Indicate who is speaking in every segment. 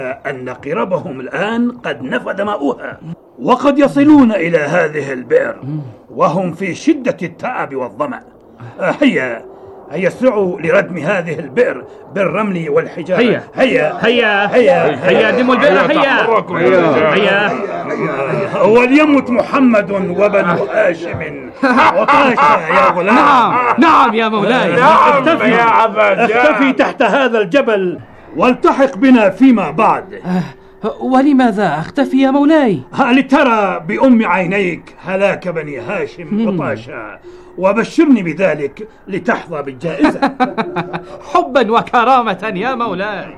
Speaker 1: أن قربهم الآن قد نفد ماؤها، وقد يصلون إلى هذه البئر وهم في شدة التعب والظمأ. هيا اسرعوا لردم هذه البئر بالرمل والحجارة.
Speaker 2: هيا دموا البئر. هيا
Speaker 1: وليمت محمد وبنو هاشم عطاشا يا غلام.
Speaker 2: نعم يا مولاي.
Speaker 1: نعم يا عبد. اختفي تحت هذا الجبل والتحق بنا فيما بعد.
Speaker 2: ولماذا أختفي يا مولاي؟
Speaker 1: لترى بأم عينيك هلاك بني هاشم عطاشا، وبشرني بذلك لتحظى بالجائزة.
Speaker 2: حبا وكرامة يا مولاي.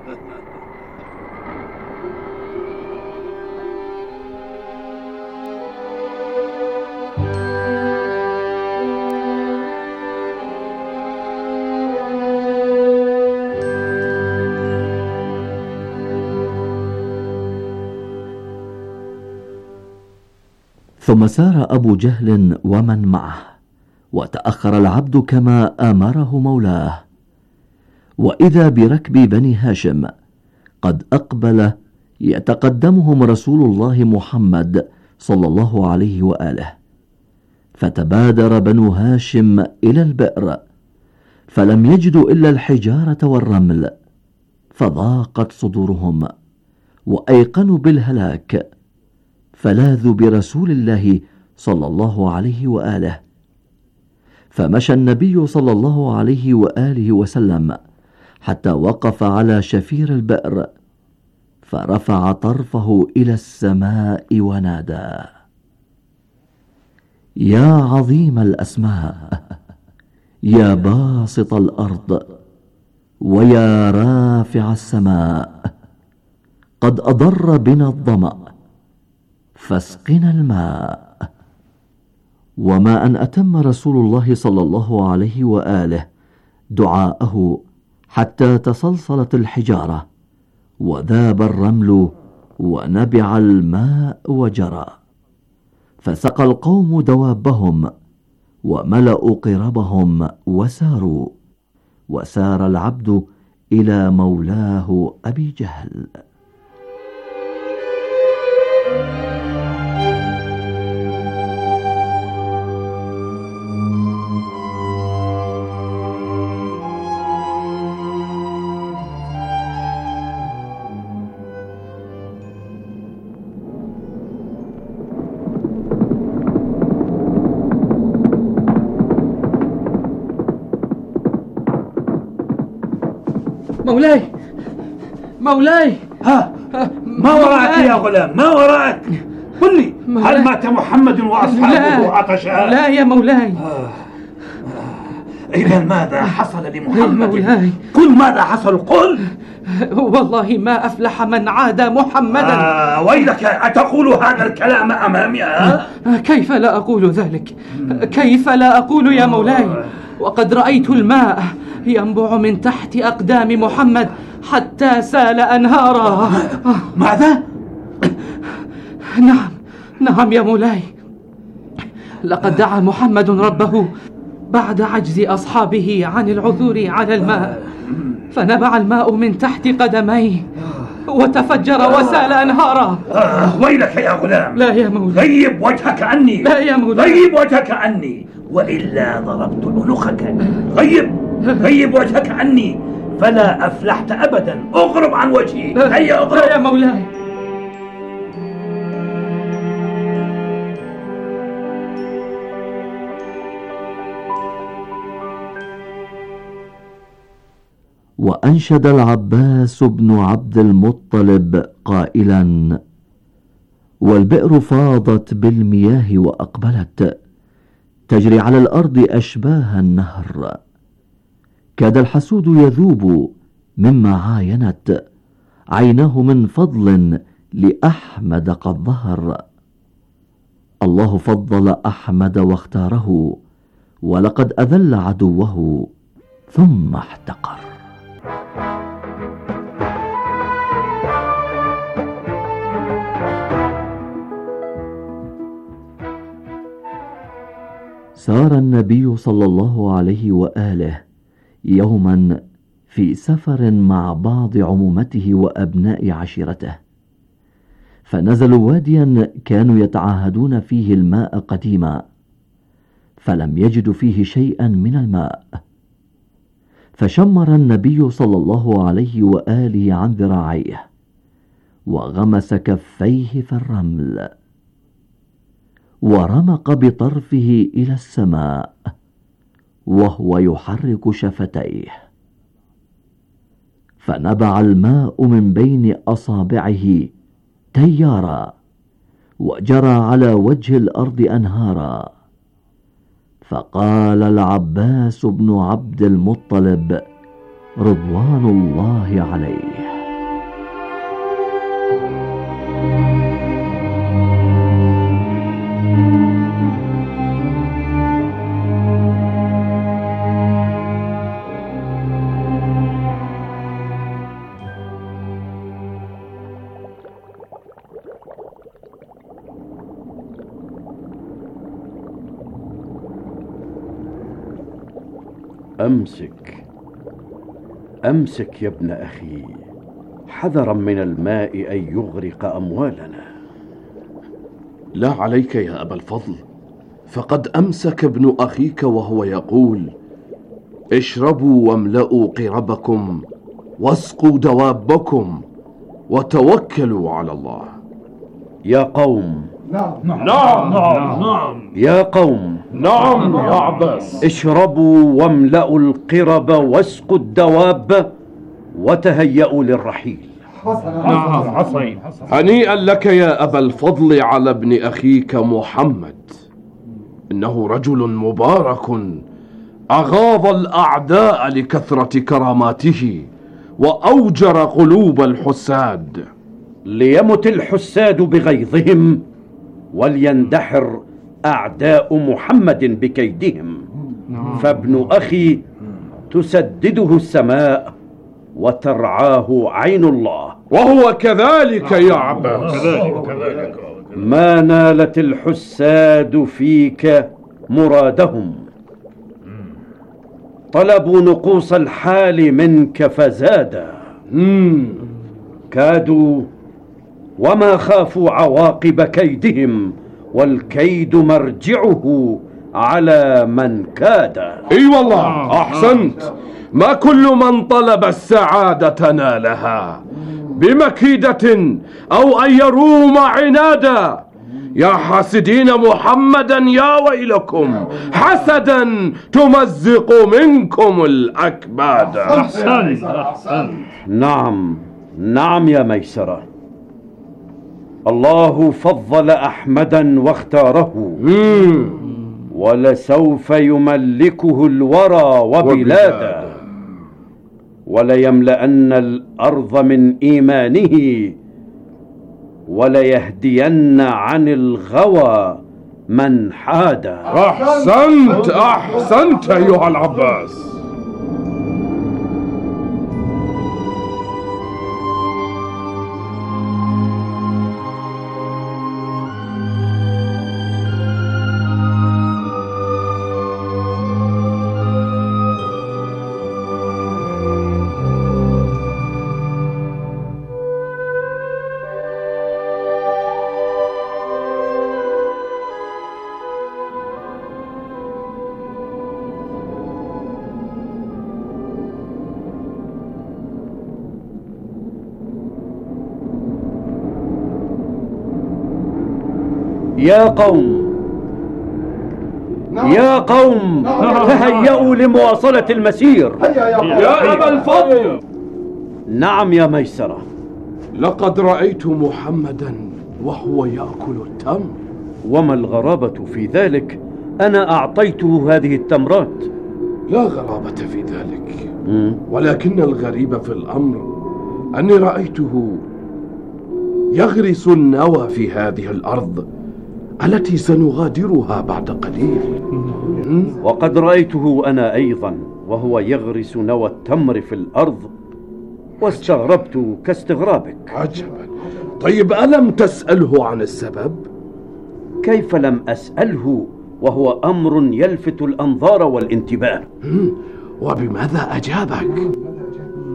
Speaker 3: ثم سار أبو جهل ومن معه، وتأخر العبد كما آمره مولاه، وإذا بركب بني هاشم قد أقبل يتقدمهم رسول الله محمد صلى الله عليه وآله، فتبادر بنو هاشم إلى البئر فلم يجدوا إلا الحجارة والرمل، فضاقت صدورهم وأيقنوا بالهلاك، فلاذوا برسول الله صلى الله عليه وآله. فمشى النبي صلى الله عليه وآله وسلم حتى وقف على شفير البئر، فرفع طرفه إلى السماء ونادى: يا عظيم الأسماء، يا باسط الأرض، ويا رافع السماء، قد أضر بنا الظمأ فاسقنا الماء. وما أن أتم رسول الله صلى الله عليه وآله دعاءه حتى تصلصلت الحجارة وذاب الرمل ونبع الماء وجرى، فسقى القوم دوابهم وملأوا قربهم وساروا، وسار العبد إلى مولاه أبي جهل.
Speaker 2: مولاي
Speaker 1: ما وراءك يا غلام؟ ما وراءك؟ قل لي، هل مات محمد وأصحابه عطشا؟
Speaker 2: لا يا مولاي.
Speaker 1: إذا ماذا حصل لمحمد؟ قل ماذا حصل، قل.
Speaker 2: والله ما أفلح من عاد محمدا.
Speaker 1: ويلك، أتقول هذا الكلام أمامي؟
Speaker 2: كيف لا أقول ذلك؟ كيف لا أقول يا مولاي؟ وقد رأيت الماء ينبع من تحت أقدام محمد حتى سال أنهارا.
Speaker 1: ماذا؟
Speaker 2: نعم يا مولاي، لقد دعا محمد ربه بعد عجز أصحابه عن العثور على الماء، فنبع الماء من تحت قدميه وتفجر وسال أنهارا.
Speaker 1: ويلك يا غلام.
Speaker 2: لا يا مولاي.
Speaker 1: غيب وجهك عني.
Speaker 2: لا يا مولاي.
Speaker 1: غيب وجهك عني، وإلا ضربت عنقك. غيب وجهك عني، فلا أفلحت أبدا. أغرب عن وجهي. هيا أغرب.
Speaker 2: لا يا مولاي.
Speaker 3: وأنشد العباس بن عبد المطلب قائلا: والبئر فاضت بالمياه وأقبلت تجري على الأرض أشباه النهر، كاد الحسود يذوب مما عاينت عيناه من فضل لأحمد قد ظهر. الله فضل أحمد واختاره، ولقد أذل عدوه ثم احتقر. سار النبي صلى الله عليه وآله يوما في سفر مع بعض عمومته وأبناء عشيرته، فنزلوا واديا كانوا يتعاهدون فيه الماء قديما، فلم يجدوا فيه شيئا من الماء، فشمر النبي صلى الله عليه وآله عن ذراعيه وغمس كفيه في الرمل ورمق بطرفه إلى السماء وهو يحرك شفتيه، فنبع الماء من بين أصابعه تيارا وجرى على وجه الأرض أنهارا. فقال العباس بن عبد المطلب رضوان الله عليه:
Speaker 4: أمسك يا ابن أخي، حذرا من الماء أن يغرق أموالنا.
Speaker 5: لا عليك يا أبا الفضل، فقد أمسك ابن أخيك وهو يقول: اشربوا واملأوا قربكم واسقوا دوابكم وتوكلوا على الله.
Speaker 4: يا قوم،
Speaker 5: نعم
Speaker 4: يا قوم،
Speaker 5: نعم يا عباس.
Speaker 4: اشربوا واملأوا القرب واسقوا الدواب وتهيئوا للرحيل.
Speaker 5: هنيئا لك يا أبا الفضل على ابن أخيك محمد، إنه رجل مبارك أغاظ الأعداء لكثرة كراماته وأوجر قلوب الحساد.
Speaker 4: ليمت الحساد بغيظهم وليندحر أعداء محمد بكيدهم، فابن أخي تسدده السماء وترعاه عين الله.
Speaker 5: وهو كذلك يا عباس.
Speaker 4: ما نالت الحساد فيك مرادهم، طلبوا نقوص الحال منك فزادا. كادوا وما خافوا عواقب كيدهم، والكيد مرجعه على من كاد.
Speaker 5: اي والله احسنت. ما كل من طلب السعادة نالها بمكيدة او ان يروم عنادا. يا حاسدين محمدا يا ويلكم، حسدا تمزق منكم الأكباد.
Speaker 4: أحسن. نعم يا ميسرة، الله فضل أحمدا واختاره، ولسوف يملكه الورى وبلادا، وليملأن الأرض من إيمانه، وليهدين عن الغوى من حاد.
Speaker 5: أحسنت أيها العباس.
Speaker 4: يا قوم تهيئوا لمواصلة المسير.
Speaker 5: يا أبا الفضل.
Speaker 4: نعم يا ميسرة،
Speaker 5: لقد رأيت محمدا وهو يأكل التمر.
Speaker 4: وما الغرابة في ذلك؟ أنا أعطيته هذه التمرات.
Speaker 5: لا غرابة في ذلك، ولكن الغريب في الأمر أني رأيته يغرس النوى في هذه الأرض التي سنغادرها بعد قليل.
Speaker 4: وقد رأيته أنا أيضا وهو يغرس نوى التمر في الأرض، واستغربت كاستغرابك.
Speaker 5: عجبا. طيب ألم تسأله عن السبب؟
Speaker 4: كيف لم أسأله وهو أمر يلفت الأنظار والانتباه؟
Speaker 5: وبماذا أجابك؟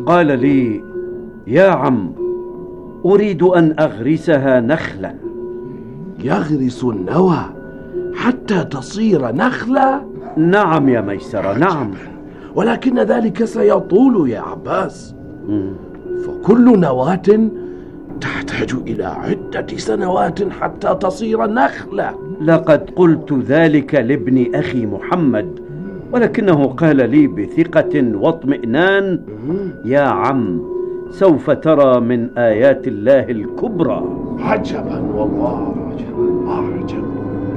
Speaker 4: قال لي: يا عم، أريد أن أغرسها نخلا.
Speaker 5: يغرس النوى حتى تصير نخلة؟
Speaker 4: نعم يا ميسرة، نعم.
Speaker 5: ولكن ذلك سيطول يا عباس، فكل نواة تحتاج إلى عدة سنوات حتى تصير نخلة.
Speaker 4: لقد قلت ذلك لابن أخي محمد، ولكنه قال لي بثقة واطمئنان: يا عم، سوف ترى من آيات الله الكبرى.
Speaker 5: عجبا والله، عجبا.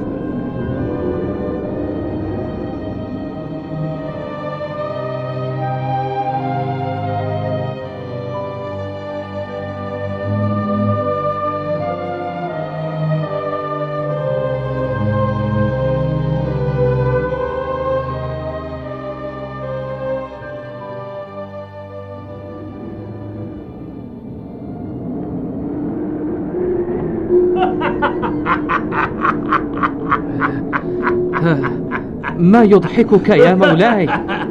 Speaker 2: ما يضحكك يا مولاي؟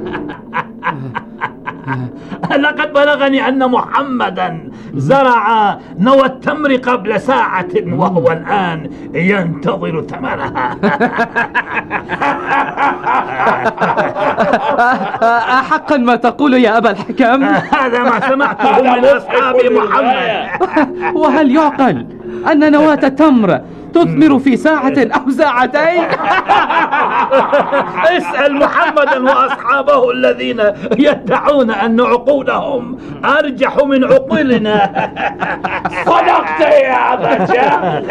Speaker 1: لقد بلغني أن محمدا زرع نوى التمر قبل ساعة وهو الآن ينتظر ثمرها.
Speaker 2: أحقا ما تقول يا أبا الحكم؟
Speaker 1: هذا ما سمعته من أصحاب محمد.
Speaker 2: وهل يعقل أن نواة التمر تثمر في ساعة أو ساعتين؟
Speaker 1: اسأل محمدا وأصحابه الذين يدعون أن عقولهم أرجح من عقولنا.
Speaker 5: صدقت يا أبا جهل.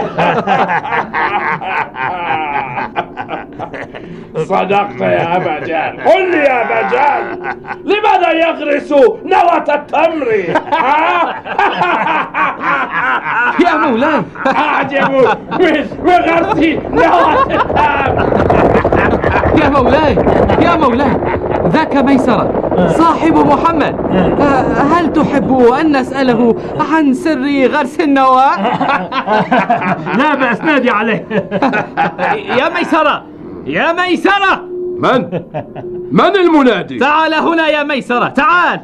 Speaker 5: صدقت يا أبا جهل. قل لي يا أبا جهل، لماذا يغرس نواة التمر؟
Speaker 2: يا مولاي،
Speaker 5: أعجب من غرس نواة التمر.
Speaker 2: يا مولاي، ذاك ميسرة صاحب محمد. هل تحب أن نسأله عن سر غرس النواة؟
Speaker 1: لا بأس، نادي عليه.
Speaker 2: يا ميسرة،
Speaker 5: من المنادي؟
Speaker 2: تعال هنا يا ميسرة، تعال.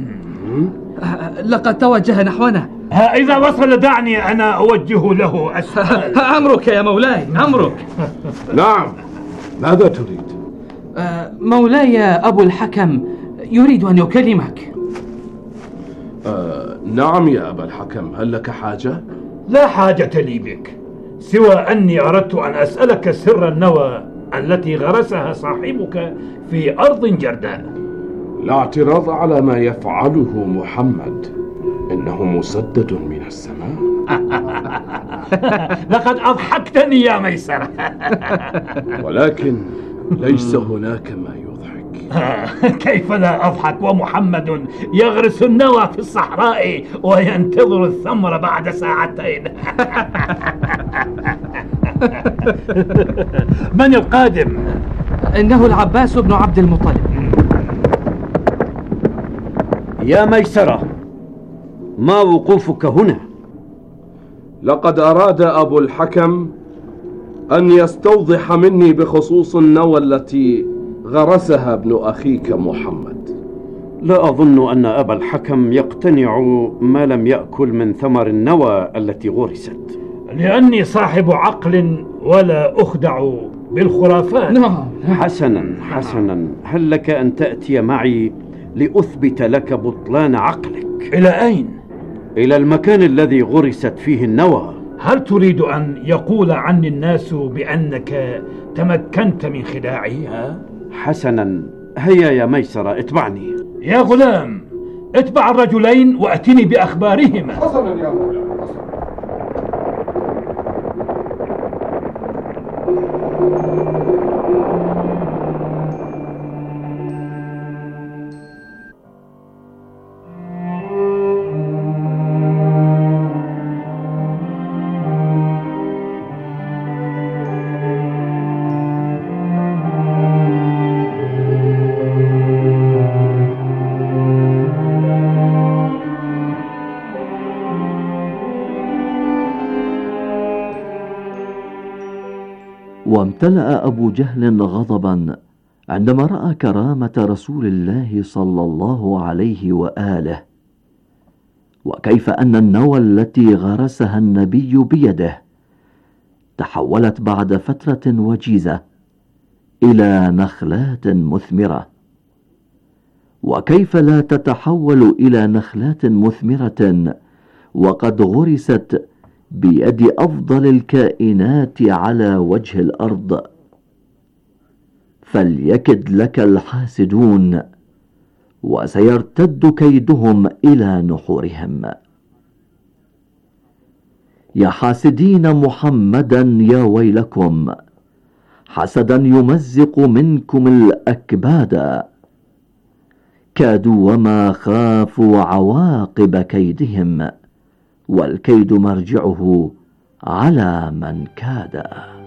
Speaker 2: لقد توجه نحونا.
Speaker 1: إذا وصل دعني أنا أوجه له السؤال.
Speaker 2: أمرك يا مولاي، أمرك.
Speaker 5: نعم، ماذا تريد؟
Speaker 2: مولاي أبو الحكم يريد أن يكلمك.
Speaker 5: نعم يا أبا الحكم، هل لك حاجة؟
Speaker 1: لا حاجة لي بك، سوى أني أردت أن أسألك سر النوى التي غرسها صاحبك في أرض جرداء.
Speaker 5: لا اعتراض على ما يفعله محمد، إنه مسدد من السماء.
Speaker 1: لقد أضحكتني يا ميسرة.
Speaker 5: ولكن ليس هناك ما يضحك.
Speaker 1: كيف لا أضحك ومحمد يغرس النوى في الصحراء وينتظر الثمر بعد ساعتين؟ من القادم؟
Speaker 2: إنه العباس بن عبد المطلب.
Speaker 4: يا ميسرة، ما وقوفك هنا؟
Speaker 5: لقد أراد أبو الحكم أن يستوضح مني بخصوص النوى التي غرسها ابن أخيك محمد.
Speaker 4: لا أظن أن أبا الحكم يقتنع ما لم يأكل من ثمر النوى التي غرست.
Speaker 1: لأني صاحب عقل ولا أخدع بالخرافات.
Speaker 4: حسنا، هل لك أن تأتي معي لأثبت لك بطلان عقلك؟
Speaker 1: إلى أين؟
Speaker 4: إلى المكان الذي غرست فيه النوى.
Speaker 1: هل تريد أن يقول عني الناس بأنك تمكنت من خداعي؟
Speaker 4: حسنا، هيا يا ميسرة، اتبعني.
Speaker 1: يا غلام، اتبع الرجلين وأتني بأخبارهما.
Speaker 5: حسنا يا مولاي.
Speaker 3: وامتلأ أبو جهل غضبا عندما رأى كرامة رسول الله صلى الله عليه وآله وكيف أن النوى التي غرسها النبي بيده تحولت بعد فترة وجيزة إلى نخلات مثمرة، وكيف لا تتحول إلى نخلات مثمرة وقد غرست بيد أفضل الكائنات على وجه الأرض. فليكد لك الحاسدون وسيرتد كيدهم إلى نحورهم. يا حاسدين محمدا يا ويلكم، حسدا يمزق منكم الأكباد، كادوا وما خافوا عواقب كيدهم، والكيد مرجعه على من كاد.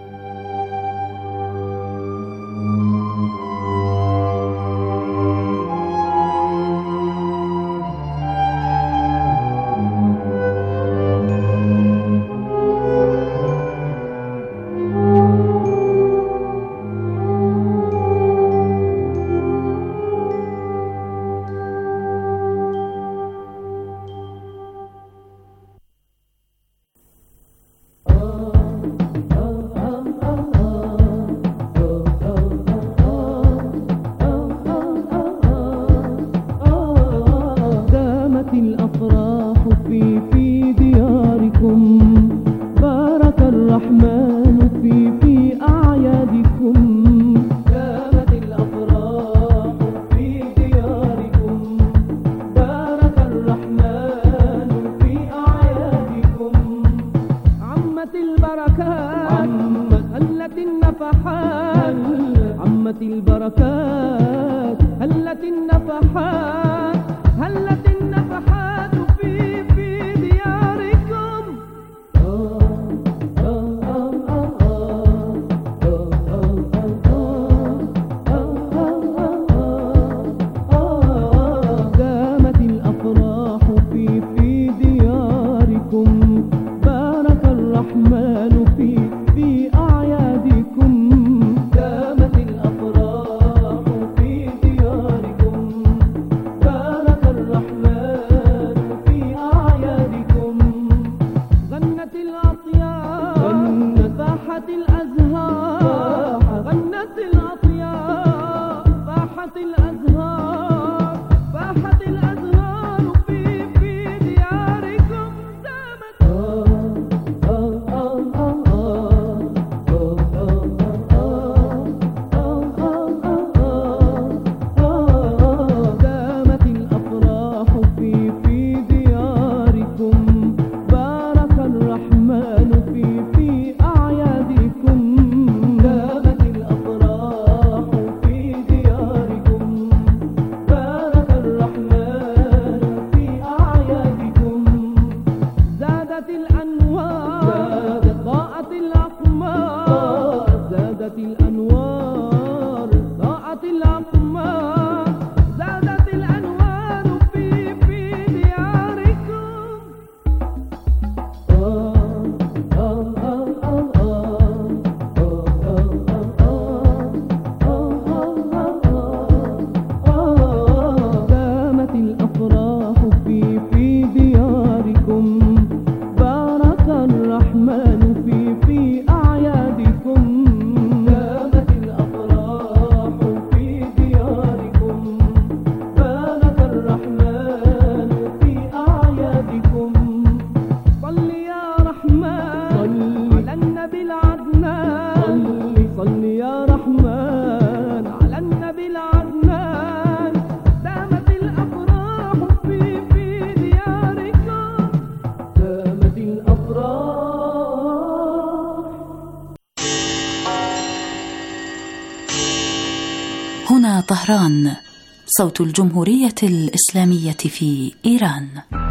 Speaker 6: هنا طهران، صوت الجمهورية الإسلامية في إيران.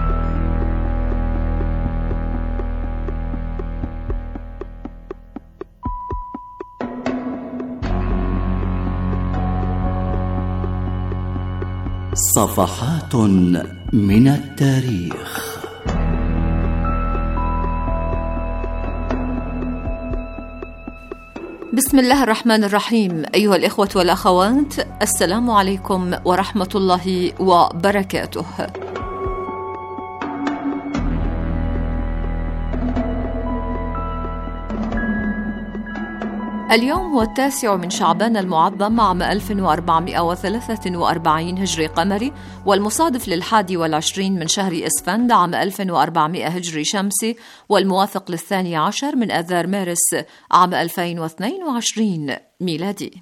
Speaker 3: صفحات من التاريخ.
Speaker 7: بسم الله الرحمن الرحيم. أيها الإخوة والأخوات، السلام عليكم ورحمة الله وبركاته. اليوم هو 9 من شعبان المعظم عام 1443 هجري قمري، والمصادف لل21 من شهر إسفند عام 1400 هجري شمسي، والموافق لل12 من آذار مارس عام 2022 ميلادي.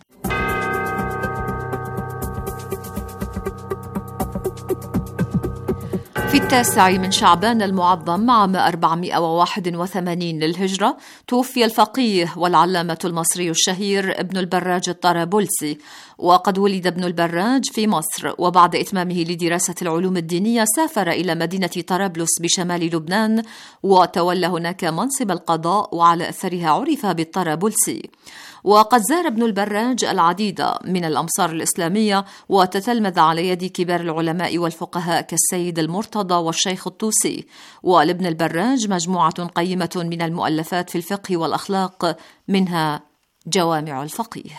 Speaker 7: في 9 من شعبان المعظم عام 481 للهجرة توفي الفقيه والعلامة المصري الشهير ابن البراج الطرابلسي. وقد ولد ابن البراج في مصر، وبعد إتمامه لدراسة العلوم الدينية سافر إلى مدينة طرابلس بشمال لبنان، وتولى هناك منصب القضاء، وعلى أثرها عرف بالطرابلسي. وقد زار ابن البراج العديد من الأمصار الإسلامية، وتتلمذ على يد كبار العلماء والفقهاء كالسيد المرتضى والشيخ الطوسي. ولابن البراج مجموعة قيمة من المؤلفات في الفقه والأخلاق، منها جوامع الفقيه.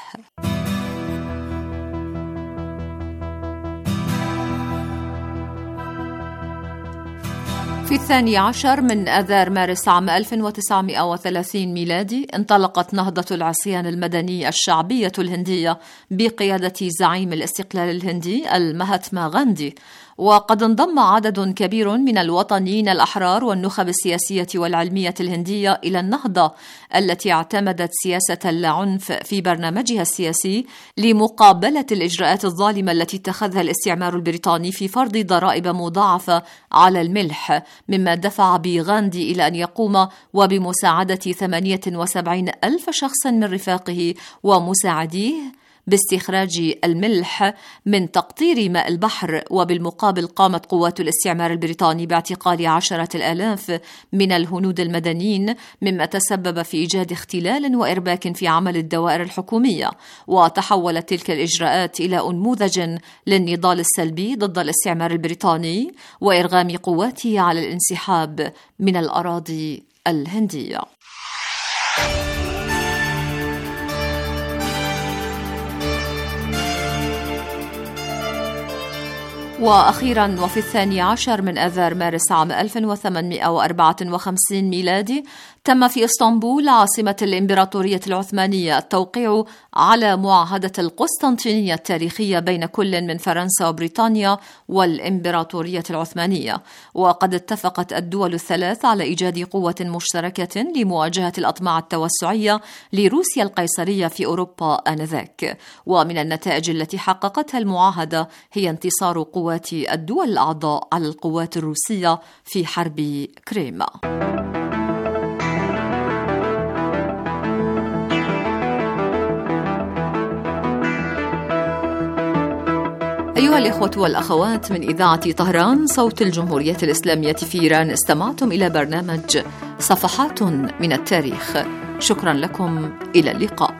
Speaker 7: في 12 من آذار مارس عام 1930 ميلادي انطلقت نهضة العصيان المدني الشعبية الهندية بقيادة زعيم الاستقلال الهندي المهاتما غاندي. وقد انضم عدد كبير من الوطنيين الأحرار والنخب السياسية والعلمية الهندية إلى النهضة، التي اعتمدت سياسة اللاعنف في برنامجها السياسي لمقابلة الإجراءات الظالمة التي اتخذها الاستعمار البريطاني في فرض ضرائب مضاعفة على الملح، مما دفع بغاندي إلى أن يقوم وبمساعدة 78 ألف شخص من رفاقه ومساعديه باستخراج الملح من تقطير ماء البحر. وبالمقابل قامت قوات الاستعمار البريطاني باعتقال 10,000 من الهنود المدنيين، مما تسبب في إيجاد اختلال وإرباك في عمل الدوائر الحكومية. وتحولت تلك الإجراءات إلى أنموذج للنضال السلبي ضد الاستعمار البريطاني وإرغام قواته على الانسحاب من الأراضي الهندية. وأخيراً وفي 12 من آذار مارس عام 1854 ميلادي تم في إسطنبول عاصمة الإمبراطورية العثمانية التوقيع على معاهدة القسطنطينية التاريخية بين كل من فرنسا وبريطانيا والإمبراطورية العثمانية. وقد اتفقت الدول الثلاث على إيجاد قوة مشتركة لمواجهة الأطماع التوسعية لروسيا القيصرية في أوروبا آنذاك. ومن النتائج التي حققتها المعاهدة هي انتصار قوات الدول الأعضاء على القوات الروسية في حرب كريم. أيها الإخوة والأخوات، من إذاعة طهران صوت الجمهورية الإسلامية في إيران، استمعتم إلى برنامج صفحات من التاريخ. شكرا لكم، إلى اللقاء.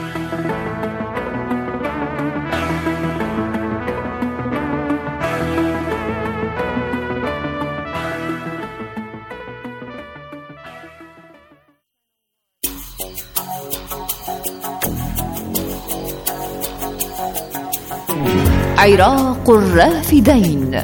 Speaker 7: عراق الرافدين.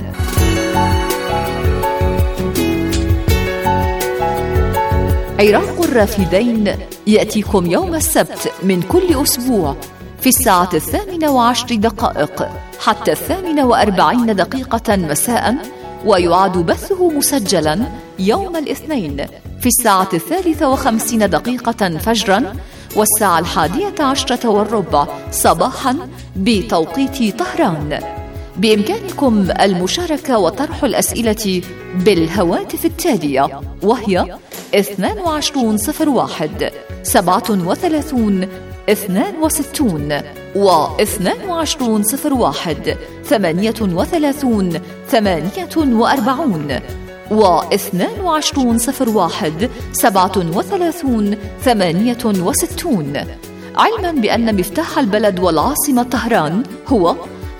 Speaker 7: عراق الرافدين يأتيكم يوم السبت من كل أسبوع في الساعة 18:10 حتى 48 مساء، ويعاد بثه مسجلا يوم الاثنين في الساعة 53 فجرا والساعة 11:10 صباحا بتوقيت طهران. بإمكانكم المشاركة وطرح الأسئلة بالهواتف التالية، وهي 2201 37 62 و2201 38 48 و2201 37 68. علما بأن مفتاح البلد والعاصمة طهران هو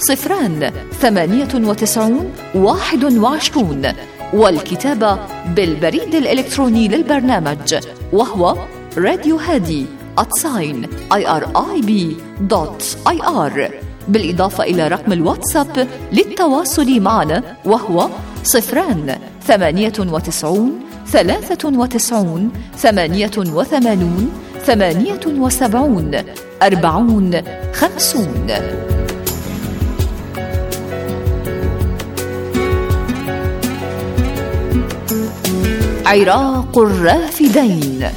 Speaker 7: 098 21، والكتابة بالبريد الإلكتروني للبرنامج وهو radiohadi@irib.ir، بالإضافة إلى رقم الواتساب للتواصل معنا وهو 098 93 88 78 40 50. عراق الرافدين.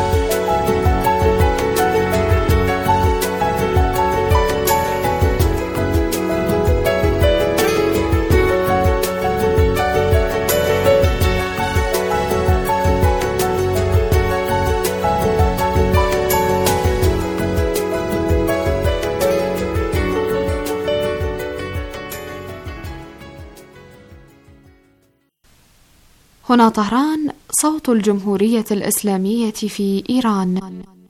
Speaker 8: هنا طهران، صوت الجمهورية الإسلامية في إيران.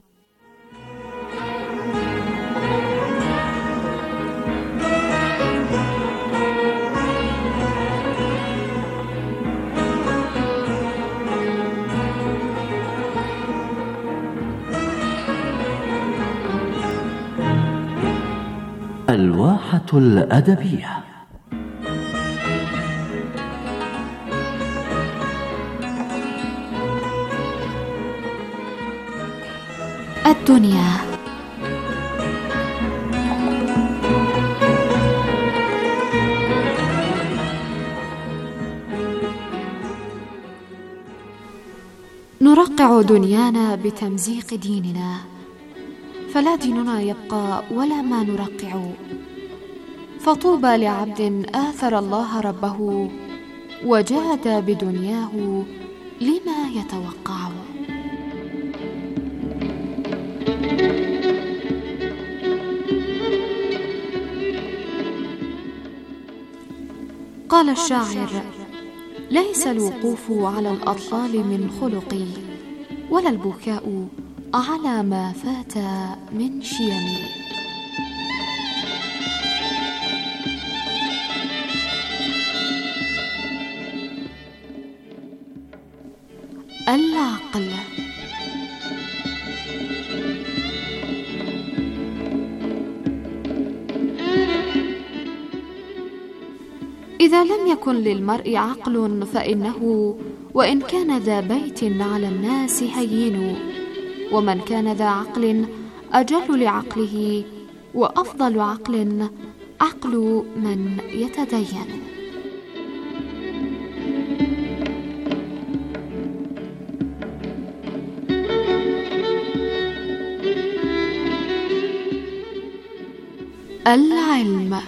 Speaker 3: الواحة الأدبية.
Speaker 8: الدنيا. نرقع دنيانا بتمزيق ديننا، فلا ديننا يبقى ولا ما نرقع. فطوبى لعبد آثر الله ربه وجاد بدنياه لما يتوقع. قال الشاعر: ليس الوقوف على الأطلال من خلقي، ولا البكاء على ما فات من شيمي. العقل. إذا لم يكن للمرء عقل فإنه وإن كان ذا بيت على الناس هين، ومن كان ذا عقل أجل لعقله، وأفضل عقل عقل من يتدين. العلم.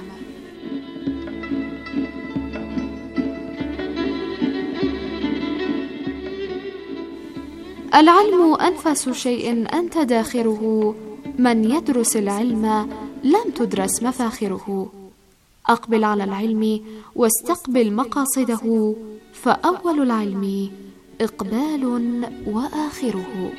Speaker 8: العلم أنفس شيء أنت داخره، من يدرس العلم لم تدرس مفاخره. أقبل على العلم واستقبل مقاصده، فأول العلم إقبال وآخره.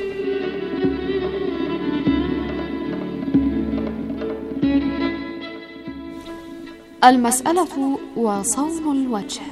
Speaker 8: المسألة وصون الوجه.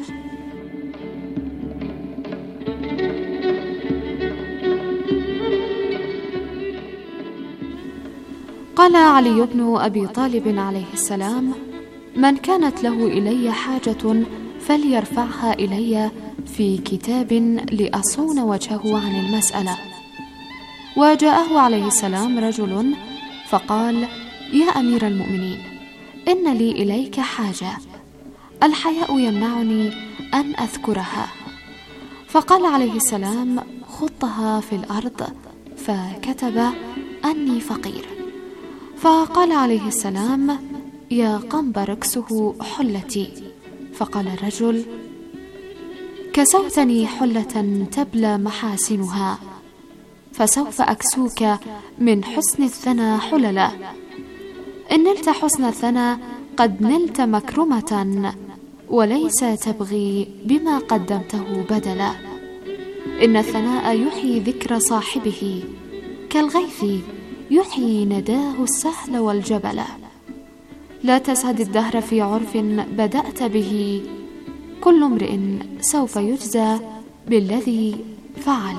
Speaker 8: قال علي بن أبي طالب عليه السلام: من كانت له إلي حاجة فليرفعها إلي في كتاب لأصون وجهه عن المسألة. وجاءه عليه السلام رجل فقال: يا أمير المؤمنين، إن لي إليك حاجة، الحياء يمنعني أن أذكرها. فقال عليه السلام: خطها في الأرض. فكتب: أني فقير. فقال عليه السلام: يا قنبر اكسه حلتي. فقال الرجل: كسوتني حلة تبلى محاسنها، فسوف أكسوك من حسن الثنى حللا. إن نلت حسن الثنى قد نلت مكرمة، وليس تبغي بما قدمته بدلا. إن الثناء يحيي ذكر صاحبه، كالغيث يحيي نداه السهل والجبل. لا تسعد الدهر في عرف بدأت به، كل امرئ سوف يجزى بالذي فعل.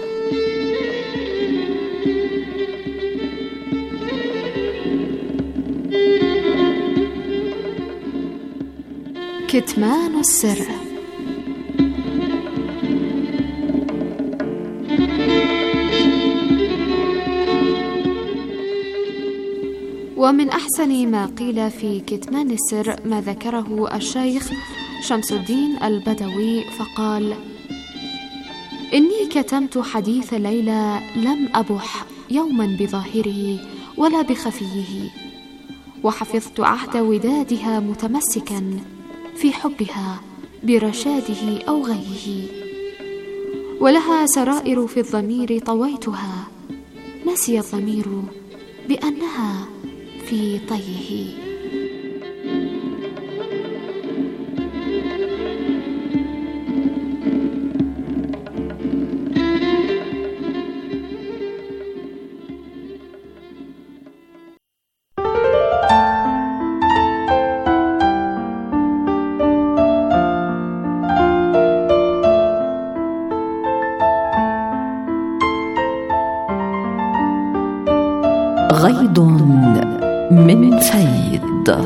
Speaker 8: كتمان السر. ومن أحسن ما قيل في كتمان السر ما ذكره الشيخ شمس الدين البدوي فقال: إني كتمت حديث ليلى لم أبح يوما بظاهره ولا بخفيه، وحفظت عهد ودادها متمسكا في حبها برشاده أو غيه، ولها سرائر في الضمير طويتها، نسي الضمير بأنها في طيه.
Speaker 6: غيض من فيض.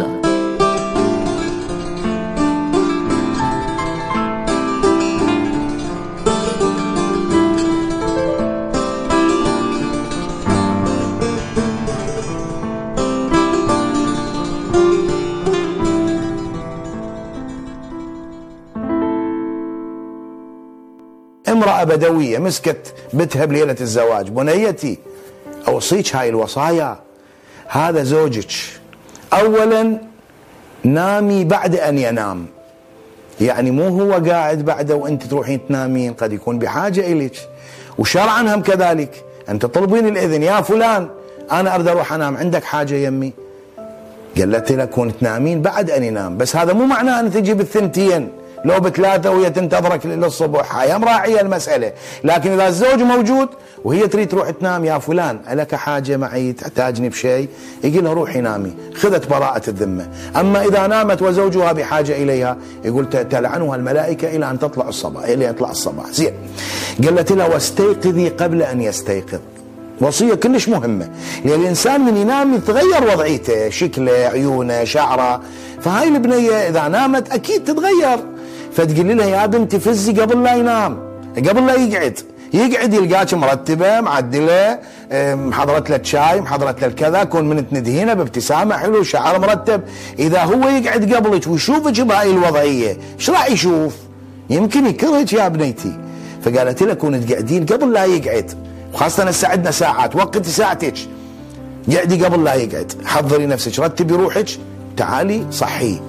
Speaker 9: امرأة بدوية مسكت بتها بليلة الزواج: بنيتي أوصيك هاي الوصايا، هذا زوجك، أولا نامي بعد أن ينام، يعني مو هو قاعد بعده وأنت تروحين تنامين، قد يكون بحاجة إليك، وشرعا هم كذلك أنت تطلبين الإذن: يا فلان أنا أريد أروح أنام، عندك حاجة يمي؟ قالت له كون تنامين بعد أن ينام، بس هذا مو معناه أن تجي بالثنتين لو بثلاثة وهي تنتظرك للصبح، هاي مراعية المسألة. لكن إذا الزوج موجود وهي تريد تروح تنام: يا فلان ألك حاجة معي، تحتاجني بشيء؟ يقول لها روحي نامي، خذت براءة الذمة. أما إذا نامت وزوجها بحاجة إليها يقول تلعنها الملائكة إلى أن تطلع الصباح، إلى أن يطلع الصباح. زين، قالت لها: واستيقظي قبل أن يستيقظ. وصية كلش مهمة، لأن الإنسان من ينام يتغير وضعيته، شكله، عيونه، شعره، فهاي البنية إذا نامت أكيد تتغير. فتقول لها: يا بنتي فزي قبل لا ينام، قبل لا يقعد يلقاك مرتبة معدلة، محضرت له شاي، محضرت له كذا، كون من تندهينه بابتسامة حلو، شعر مرتب. إذا هو يقعد قبلك ويشوفك بهاي الوضعية ايش راح يشوف؟ يمكن يكرهك يا بنيتي. فقالت له: كون تقعدين قبل لا يقعد، وخاصة هسه عندنا ساعات، وقتي ساعتك، قعدي قبل لا يقعد، حضري نفسك، رتبي روحك، تعالي صحي.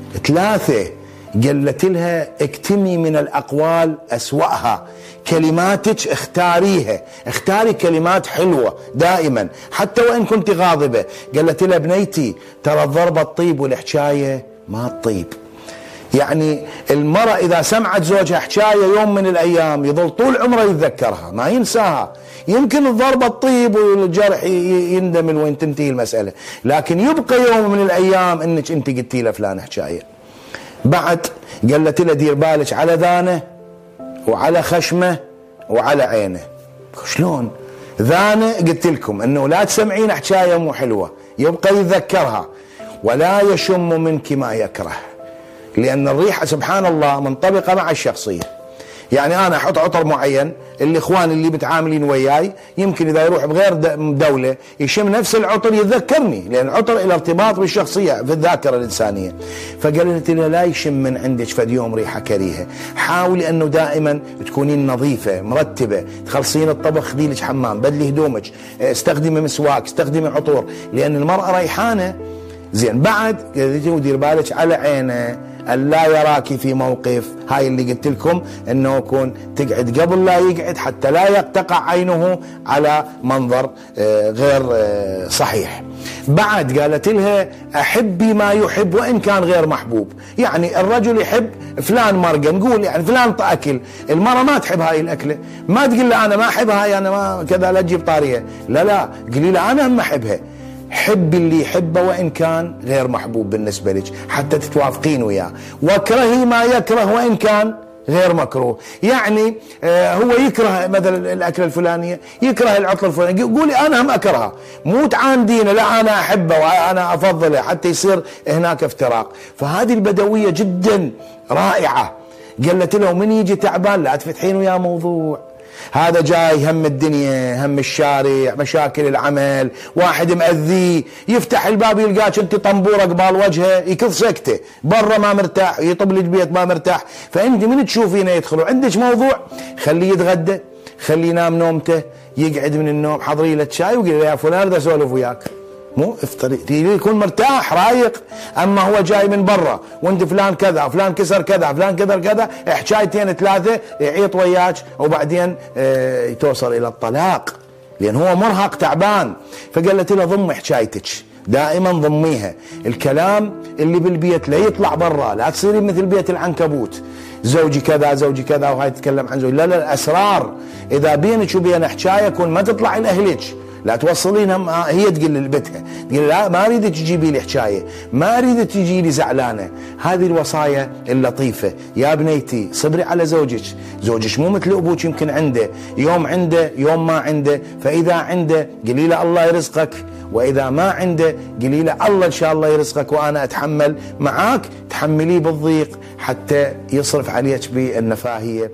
Speaker 9: 3 قالت لها: اكتمي من الأقوال أسوأها، كلماتك اختاريها، اختاري كلمات حلوة دائما حتى وإن كنت غاضبة. قالت لها: بنيتي ترى الضربة الطيب والحكاية ما الطيب. يعني المرأة إذا سمعت زوجها حكاية يوم من الأيام يظل طول عمره يتذكرها، ما ينساها. يمكن الضربة الطيب والجرح يندمل وين تنتهي المسألة، لكن يبقى يوم من الأيام إنك أنت قلتي له فلان حكاية. بعد قالت له: دير بالك على ذانه وعلى خشمه وعلى عينه. شلون؟ ذانه قلت لكم انه لا تسمعين حكايه مو حلوه، يبقى يتذكرها، ولا يشم منك ما يكره، لان الريحه سبحان الله منطبقه مع الشخصيه. يعني انا احط عطر معين، الاخوان اللي بتعاملين وياي يمكن اذا يروح بغير دوله يشم نفس العطر يتذكرني، لان العطر له ارتباط بالشخصيه في الذاكره الانسانيه. فقالت لي: لا يشم من عندك فد يوم ريحه كريهه، حاولي انه دائما تكونين نظيفه مرتبه، تخلصين الطبخ، خذي لك حمام، بدلي هدومك، استخدمي مسواك، استخدمي عطور، لان المراه ريحانه. زين، بعد قالت لي: ودير بالك على عينه ألا يراك في موقف، هاي اللي قلت لكم انه يكون تقعد قبل لا يقعد حتى لا يقتقع عينه على منظر غير صحيح. بعد قالت لها: احبي ما يحب وان كان غير محبوب. يعني الرجل يحب فلان مرقه، نقول يعني فلان اكل، المرأة ما تحب هاي الاكله، ما تقول له انا ما احب هاي، انا ما كذا، لا تجيب طاريه، لا قولي له انا هم احبها. حبي اللي يحبه وإن كان غير محبوب بالنسبة لك حتى تتوافقين وياه، واكرهي ما يكره وإن كان غير مكروه. يعني هو يكره مثلا الأكلة الفلانية، يكره العطلة الفلانية، قولي أنا هم أكرهها، مو تعاندين لا أنا أحبه وأنا أفضله حتى يصير هناك افتراق. فهذه البدوية جدا رائعة. قالت له: من يجي تعبان لا تفتحين وياه موضوع، هذا جاي هم الدنيا، هم الشارع، مشاكل العمل، واحد مأذيه، يفتح الباب يلقاك انت طنبورة قبال وجهه، يكض سكته، برا ما مرتاح، يطب لك بيت ما مرتاح. فانت من تشوفينه يدخلوا عندك موضوع، خليه يتغدى، خليه ينام نومته، يقعد من النوم، حضري له شاي وقل له يا فلان بدي اسولف وياك، مو افطري، يكون مرتاح رايق. اما هو جاي من برا وانت فلان كذا، فلان كسر كذا، فلان كذا كذا، حكايتين ثلاثه يعيط وياك، وبعدين توصل الى الطلاق، لان هو مرهق تعبان. فقالت له ضمي حكايتك، دائما ضميها، الكلام اللي بالبيت لا يطلع برا، لا تصيري مثل بيت العنكبوت، زوجي كذا زوجي كذا، وهاي تتكلم عن زوجي، لا الاسرار اذا بينك وبين حكايه كون ما تطلع لاهلك، لا توصلينها، هي تقول لبيتها، تقول لا ما اريدك تجيبي لي حكايه، ما اريدك تجي لي زعلانه. هذه الوصايا اللطيفه. يا بنيتي صبري على زوجك، زوجك مو مثل ابوك، يمكن عنده يوم ما عنده، فاذا عنده قولي له الله يرزقك، واذا ما عنده قولي له الله ان شاء الله يرزقك، وانا اتحمل معاك، تحمليه بالضيق حتى يصرف عليك بالنفاهيه.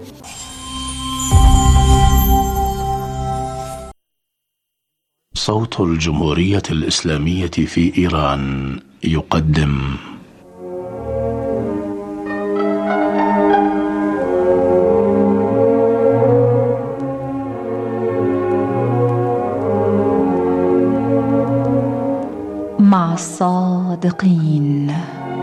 Speaker 10: صوت الجمهورية الإسلامية في إيران يقدم
Speaker 6: مع الصادقين.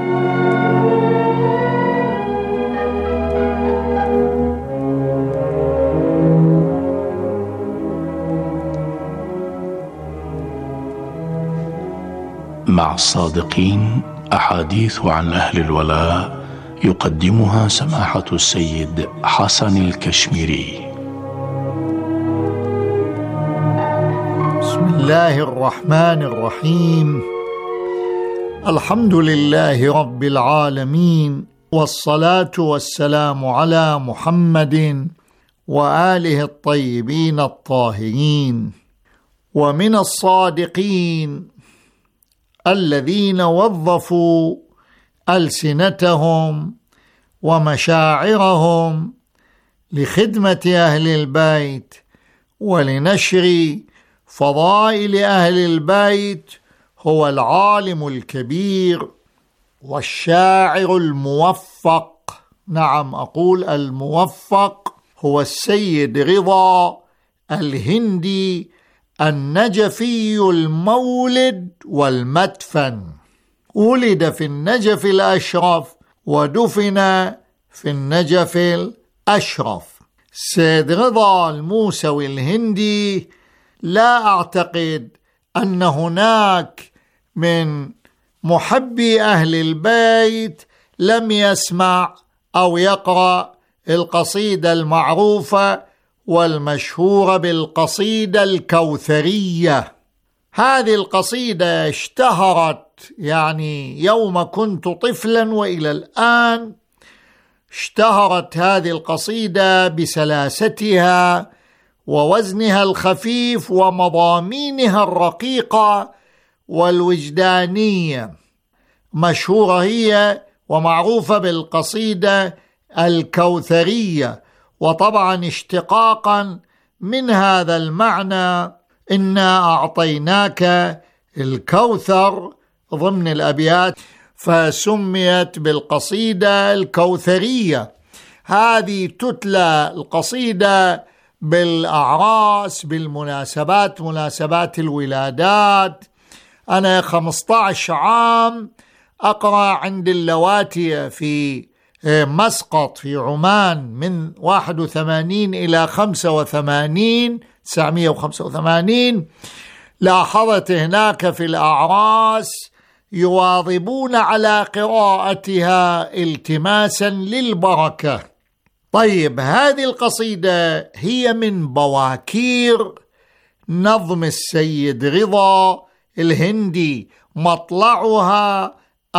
Speaker 10: مع الصادقين، أحاديث عن أهل الولاء، يقدمها سماحة السيد حسن الكشميري.
Speaker 11: بسم الله الرحمن الرحيم. الحمد لله رب العالمين، والصلاة والسلام على محمد وآله الطيبين الطاهرين. ومن الصادقين الذين وظفوا ألسنتهم ومشاعرهم لخدمة أهل البيت ولنشر فضائل أهل البيت هو العالم الكبير والشاعر الموفق، نعم أقول الموفق، هو السيد رضا الهندي النجفي المولد والمدفن. ولد في النجف الأشرف ودفن في النجف الأشرف. سيد رضا الموسوي الهندي لا أعتقد أن هناك من محبي أهل البيت لم يسمع أو يقرأ القصيدة المعروفة والمشهورة بالقصيدة الكوثرية. هذه القصيدة اشتهرت يعني يوم كنت طفلا وإلى الآن اشتهرت هذه القصيدة بسلاستها ووزنها الخفيف ومضامينها الرقيقة والوجدانية. مشهورة هي ومعروفة بالقصيدة الكوثرية، وطبعا اشتقاقا من هذا المعنى إنا أعطيناك الكوثر ضمن الأبيات، فسميت بالقصيدة الكوثرية. هذه تتلى القصيدة بالأعراس، بالمناسبات، مناسبات الولادات. أنا 15 عام أقرأ عند اللواتي في مسقط في عمان من 81 إلى 85 985. لاحظت هناك في الأعراس يواظبون على قراءتها التماسا للبركة. طيب، هذه القصيدة هي من بواكير نظم السيد رضا الهندي. مطلعها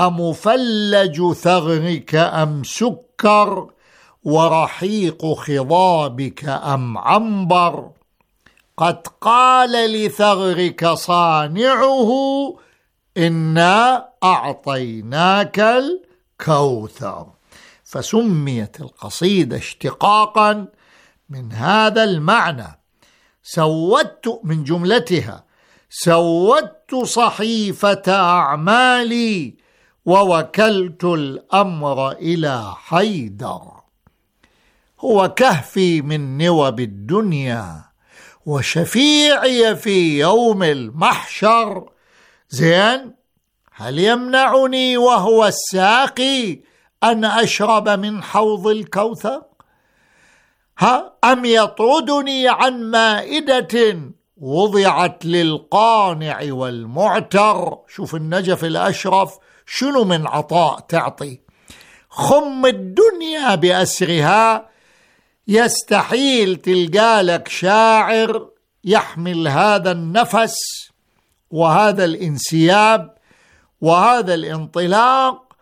Speaker 11: أمفلج ثغرك أم سكر، ورحيق خضابك أم عنبر، قد قال لثغرك صانعه إنا أعطيناك الكوثر. فسميت القصيدة اشتقاقا من هذا المعنى. سودت من جملتها: سودت صحيفة أعمالي ووكلت الأمر إلى حيدر. هو كهفي من نوب الدنيا وشفيعي في يوم المحشر. زين، هل يمنعني وهو الساقي أن أشرب من حوض الكوثر؟ أم يطردني عن مائدة وضعت للقانع والمعتر؟ شوف النجف الأشرف شنو من عطاء تعطي. خم الدنيا بأسرها، يستحيل تلقى لك شاعر يحمل هذا النفس وهذا الانسياب وهذا الانطلاق،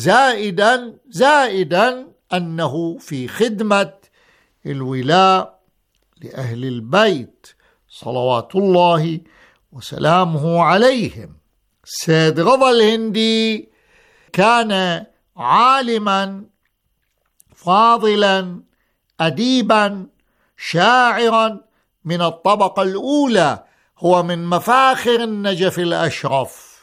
Speaker 11: زائدا أنه في خدمة الولاء لأهل البيت صلوات الله وسلامه عليهم. سيد رضا الهندي كان عالما فاضلا أديبا شاعرا من الطبقة الأولى، هو من مفاخر النجف الأشرف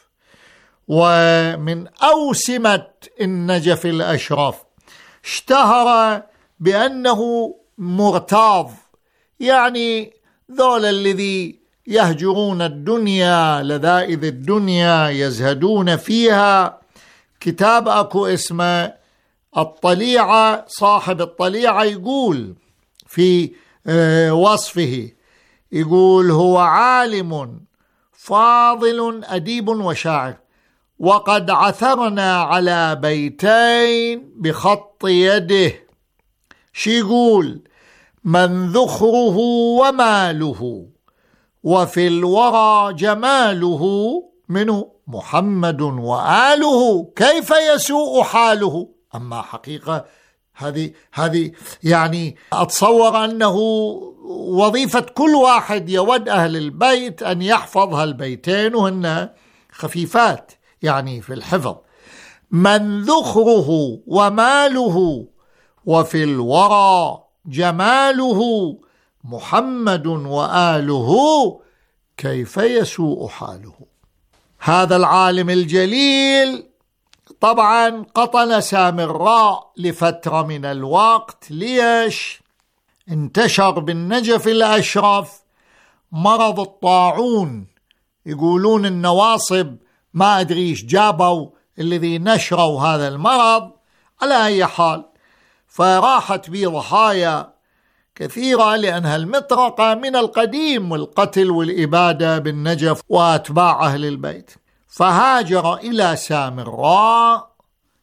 Speaker 11: ومن أوسمة النجف الأشرف. اشتهر بأنه مرتاض، يعني ذول الذي يهجرون الدنيا، لذائذ الدنيا يزهدون فيها. كتاب أكو اسمه الطليعة، صاحب الطليعة يقول في وصفه، يقول: هو عالم فاضل أديب وشاعر، وقد عثرنا على بيتين بخط يده. شي يقول: من ذخره وماله وفي الورى جماله منه محمد وآله كيف يسوء حاله. أما حقيقة هذه يعني أتصور أنه وظيفة كل واحد يود أهل البيت أن يحفظ هالبيتين، وهن خفيفات يعني في الحفظ. من ذخره وماله وفي الورى جماله محمد وآله كيف يسوء حاله. هذا العالم الجليل طبعا قطن سامراء لفترة من الوقت. ليش؟ انتشر بالنجف الأشرف مرض الطاعون. يقولون النواصب ما أدري إيش جابوا الذي نشروا هذا المرض. على أي حال، فراحت بي ضحايا كثيرة، لأنها المطرقة من القديم والقتل والإبادة بالنجف وأتباع أهل البيت. فهاجر إلى سامراء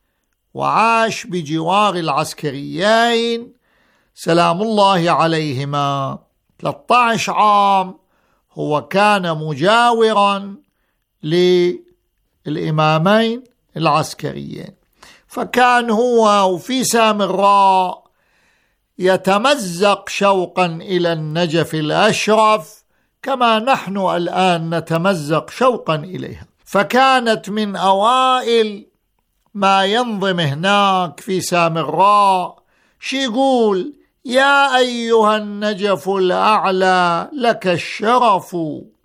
Speaker 11: وعاش بجوار العسكريين سلام الله عليهما 13 عام. هو كان مجاورا للإمامين العسكريين، فكان هو وفي سامراء يتمزق شوقا إلى النجف الأشرف كما نحن الآن نتمزق شوقا إليها. فكانت من أوائل ما ينظم هناك في سامراء شي يقول: يا أيها النجف الأعلى لك الشرف،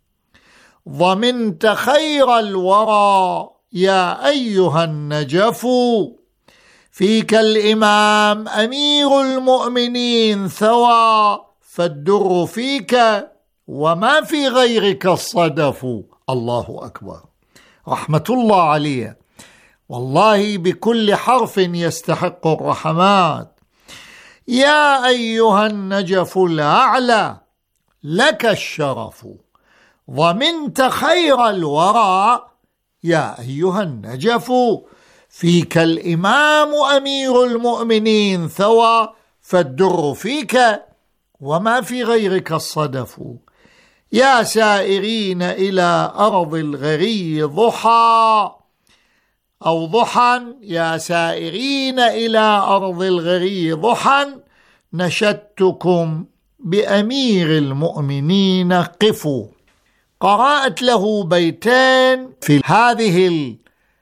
Speaker 11: ضمنت خير الورى يا أيها النجف، فيك الإمام أمير المؤمنين ثوى، فالدر فيك وما في غيرك الصدف. الله أكبر، رحمة الله عليه، والله بكل حرف يستحق الرحمات. يا أيها النجف الأعلى لك الشرف، ضمنت خير الورى يا أيها النجف، فيك الإمام أمير المؤمنين ثوى، فالدر فيك وما في غيرك الصدف. يا سائرين إلى أرض الغري ضحى أو ضحى، يا سائرين إلى أرض الغري ضحى، نشدتكم بأمير المؤمنين قفوا. قرأت له بيتين في هذه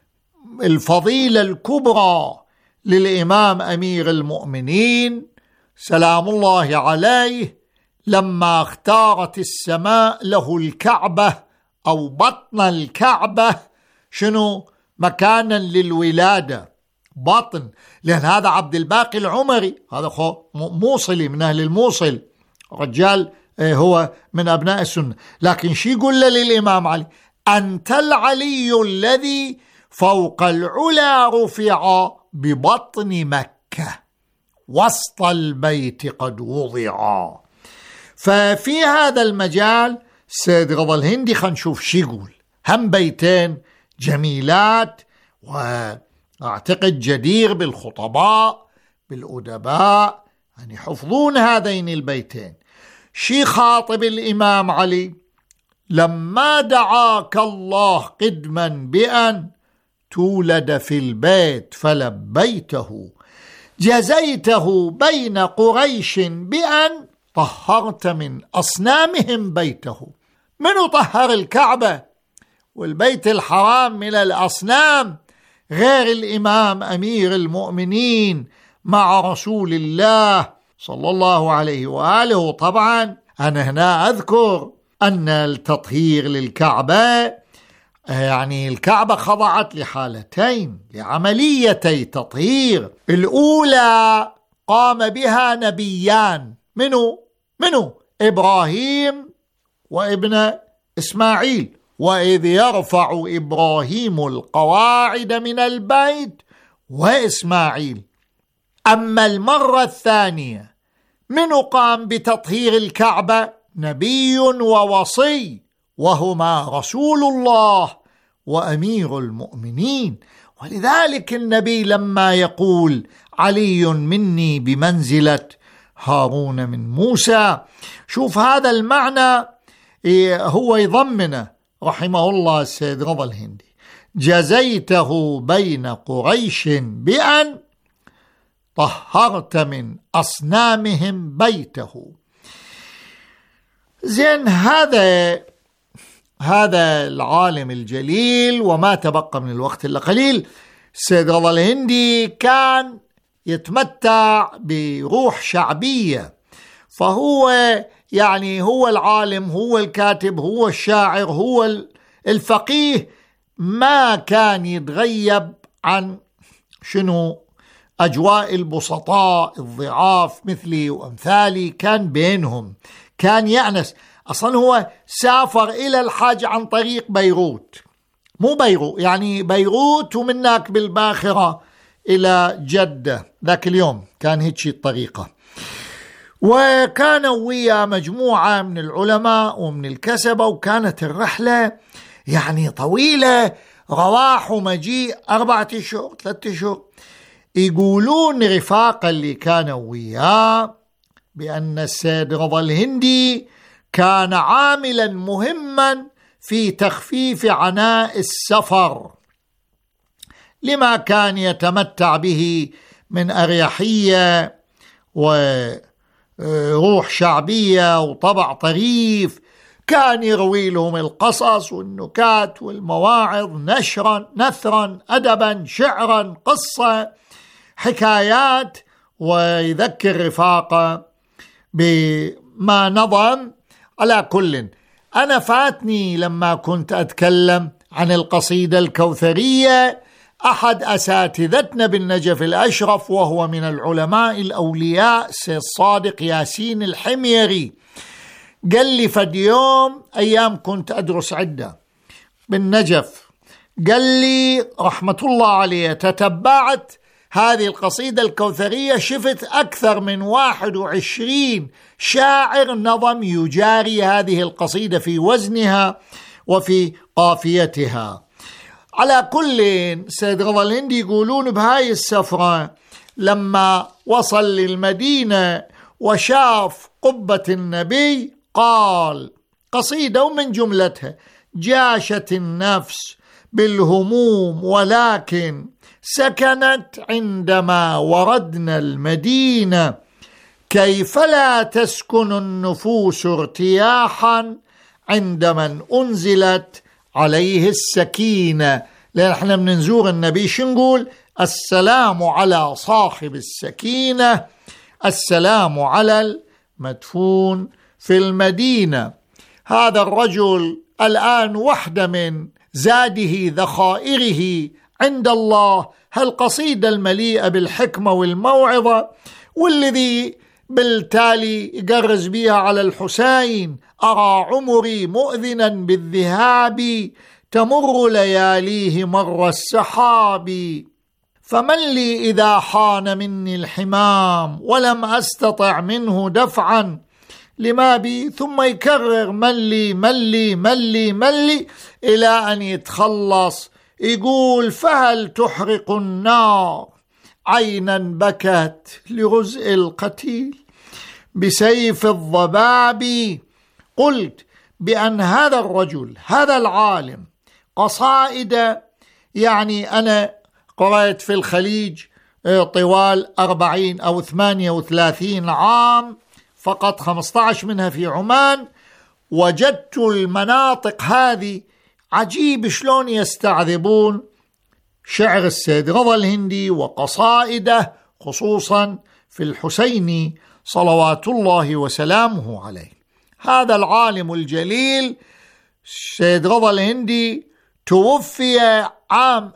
Speaker 11: الفضيلة الكبرى للإمام أمير المؤمنين سلام الله عليه لما اختارت السماء له الكعبة أو بطن الكعبة شنو؟ مكانا للولادة، بطن، لأن هذا عبد الباقي العمري، هذا موصلي من أهل الموصل، رجال هو من أبناء السنة. لكن شي يقول للإمام علي؟ أنت العلي الذي فوق العلا رفع ببطن مكة وسط البيت قد وضع. ففي هذا المجال سيد رضا الهندي خلينا نشوف شي يقول. هم بيتين جميلات، وأعتقد جدير بالخطباء بالأدباء أن يحفظون هذين البيتين. شي خاطب الإمام علي: لما دعاك الله قدما بأن تولد في البيت فلبيته، جزيته بين قريش بأن طهرت من أصنامهم بيته. من طهر الكعبة والبيت الحرام من الأصنام غير الإمام أمير المؤمنين مع رسول الله صلى الله عليه وآله. طبعا أنا هنا أذكر أن التطهير للكعبة يعني الكعبة خضعت لحالتين، لعمليتي تطهير. الأولى قام بها نبيان، منو؟ إبراهيم وابن إسماعيل، وإذ يرفع إبراهيم القواعد من البيت وإسماعيل. أما المرة الثانية منو قام بتطهير الكعبة؟ نبي ووصي، وهما رسول الله وأمير المؤمنين. ولذلك النبي لما يقول علي مني بمنزلة هارون من موسى، شوف هذا المعنى هو يضمنه رحمه الله السيد رضا الهندي: جزيته بين قريش بأن طهرت من أصنامهم بيته. زين، هذا العالم الجليل، وما تبقى من الوقت إلا قليل. السيد رضا الهندي كان يتمتع بروح شعبية، فهو يعني هو العالم، هو الكاتب، هو الشاعر، هو الفقيه، ما كان يتغيب عن أجواء البسطاء الضعاف مثلي وأمثالي، كان بينهم، كان يأنس. أصلا هو سافر إلى الحج عن طريق بيروت، مو بيروت يعني بيروت ومنك بالباخرة إلى جدة، ذاك اليوم كان هيك الطريقة. وكانوا ويا مجموعة من العلماء ومن الكسبة، وكانت الرحلة يعني طويلة، رواح ومجيء 4 أشهر 3 أشهر. يقولون رفاق اللي كانوا وياه بأن السيد رضا الهندي كان عاملا مهما في تخفيف عناء السفر، لما كان يتمتع به من أريحية وروح شعبية وطبع طريف. كان يروي لهم القصص والنكات والمواعظ نثرا أدبا شعرا قصة حكايات، ويذكر رفاقه بما نظم. على كل، أنا فاتني لما كنت أتكلم عن القصيدة الكوثرية أحد أساتذتنا بالنجف الأشرف، وهو من العلماء الأولياء، السيد صادق ياسين الحميري، قال لي فد يوم أيام كنت أدرس عدة بالنجف، قال لي رحمة الله عليه: تتبعت هذه القصيدة الكوثرية، شفت أكثر من 21 شاعر نظم يجاري هذه القصيدة في وزنها وفي قافيتها. على كل، سيد رضا الهندي يقولون بهاي السفرة لما وصل للمدينة وشاف قبة النبي قال قصيدة ومن جملتها: جاشت النفس بالهموم ولكن سكنت عندما وردنا المدينة، كيف لا تسكن النفوس ارتياحا عندما أنزلت عليه السكينة. لأن احنا من نزور النبي شنقول؟ السلام على صاحب السكينة السلام على المدفون في المدينة. هذا الرجل الآن وحدة من زاده ذخائره عند الله هالقصيدة المليئة بالحكمة والموعظة، والذي بالتالي يقرز بها على الحسين: أرى عمري مؤذنا بالذهاب، تمر لياليه مر السحاب، فمن لي إذا حان مني الحمام، ولم أستطع منه دفعا لما بي. ثم يكرر: ملي ملي ملي ملي، إلى أن يتخلص يقول: فهل تحرق النار عينا بكت لغزء القتيل بسيف الضباب. قلت بأن هذا الرجل، هذا العالم، قصائد، يعني أنا قرأت في الخليج طوال 40 أو 38 عام، فقط 15 منها في عمان. وجدت المناطق هذه عجيب شلون يستعذبون شعر السيد رضا الهندي وقصائده، خصوصا في الحسين صلوات الله وسلامه عليه. هذا العالم الجليل السيد رضا الهندي توفي عام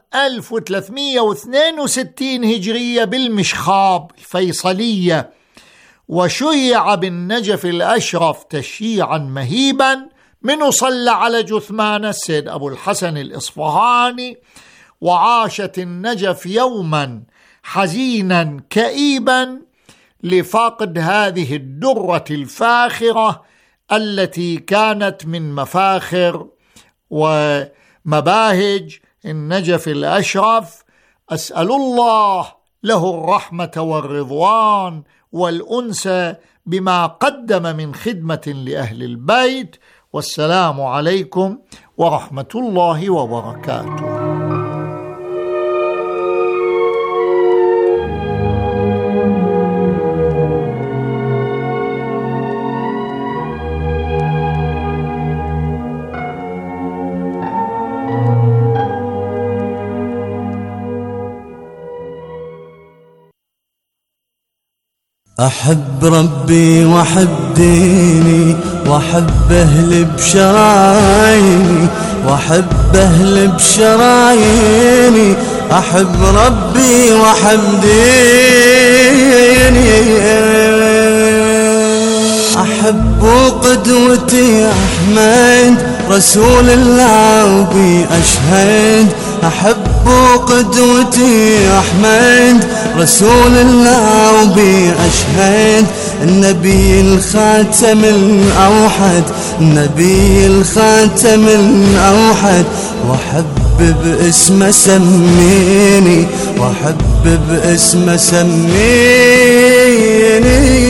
Speaker 11: 1362 هجرية بالمشخاب الفيصلية، وشيع بالنجف الأشرف تشييعا مهيبا، منه صلى على جثمان السيد أبو الحسن الإصفهاني. وعاشت النجف يوما حزينا كئيبا لفقد هذه الدرة الفاخرة التي كانت من مفاخر ومباهج النجف الأشرف. أسأل الله له الرحمة والرضوان والأنس بما قدم من خدمة لأهل البيت. والسلام عليكم ورحمة الله وبركاته.
Speaker 12: أحب ربي وأحب ديني وأحب أهل بشراييني وأحب أهل بشراييني، أحب ربي وأحب ديني، أحب قدوتي أحمد رسول الله وبي أشهد، أحب قدوتي أحمد رسول الله وبي أشهد، النبي الخاتم الأوحد، النبي الخاتم الأوحد، وأحب باسمه سميني، وأحب باسمه سميني.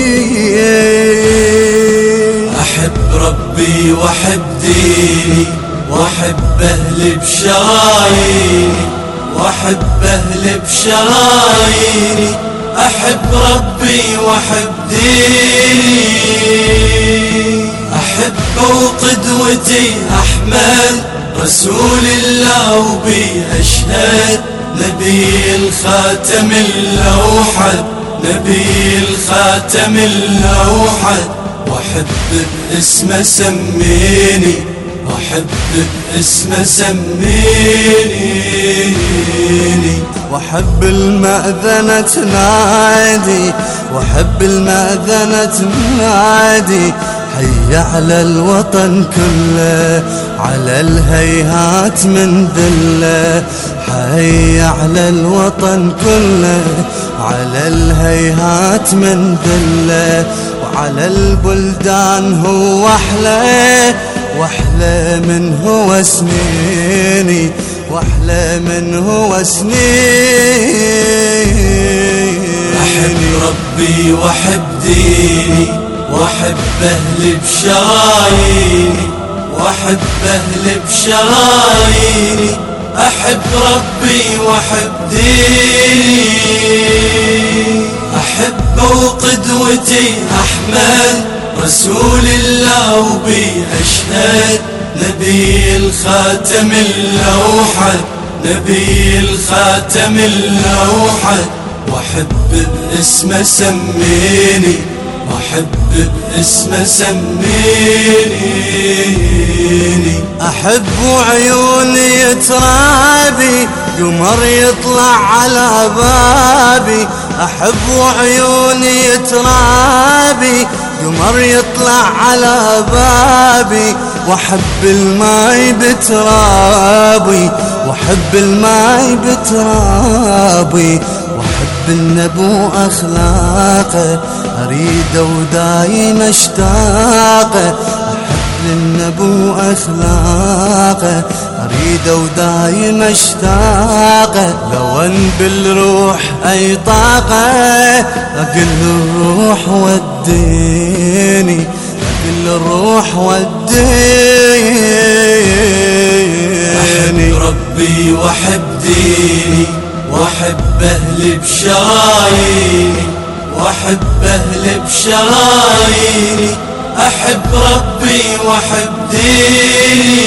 Speaker 12: أحب ربي وأحب ديني وأحب أهل بشراييني وأحب أهل بشراييني، أحب ربي وأحب ديني، أحب وقدوتي أحمد رسول الله وبي أشهد، نبي الخاتم الأوحد، نبي الخاتم الأوحد، وأحب باسمه سميني، وأحب باسمه سميني، وأحب المأذنة تنادي، وأحب المأذنة تنادي، حي على الوطن كله، على الهيهات من ذله، حي على الوطن كله، على الهيهات من ذله، وعلى البلدان هو أحلى، واحلى من هو سنيني، واحلى من هو سنيني. أحب ربي وأحب ديني وأحب أهل بشراييني وأحب أهل بشراييني، أحب ربي وأحب ديني، أحب وقدوتي أحمد رسول الله وبي أشهد، نبي الخاتم الأوحد، نبي الخاتم الأوحد، واحب باسمه سميني، واحب باسمه سميني. احب وعيوني ترابي قمر يطلع على بابي، احب وعيوني ترابي قمر يطلع على بابي. واحب الماي بترابي، واحب الماي بترابي. واحب النبو اخلاقه اريده ودايم اشتاقه. احب النبو اخلاقه اريده ودايم اشتاقه. لو ان بالروح اي طاقه اقل الروح وديني، اقل الروح وديني. احب ربي واحب ديني، واحب اهلي بشراييني، واحب اهلي بشراييني. احب ربي واحب ديني.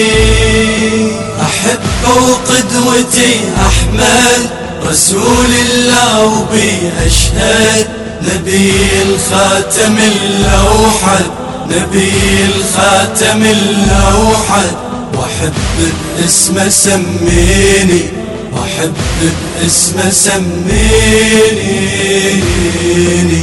Speaker 12: احب وقدوتي احمد رسول الله وبي اشهد. نبي الخاتم الاوحد، نبي الخاتم الاوحد. واحب باسمه سميني، واحب باسمه سميني.